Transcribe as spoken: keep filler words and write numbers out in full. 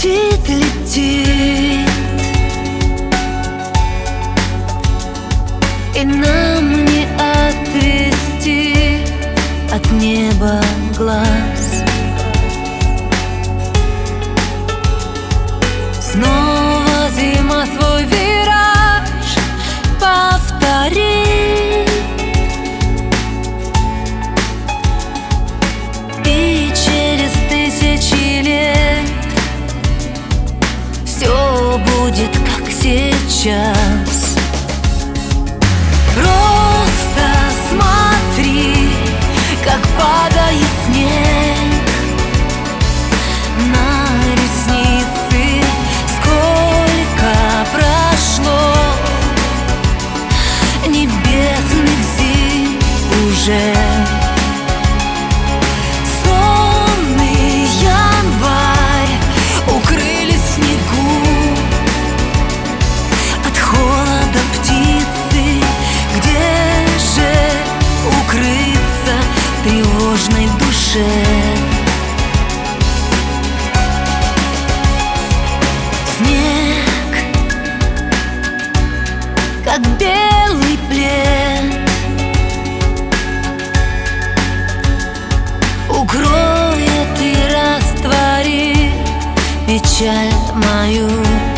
летит, летит, и нам не отвести от неба глаз. Снова зима свой вираж повтори, и через тысячи лет все будет как сейчас. Просто смотри, как падает снег на ресницы. Сколько прошло небесных зим уже. Сонный январь укрыли в снегу, от холода птицы. Где же укрыться тревожной душе? Снег, как белый плед, укроет и растворит печаль мою.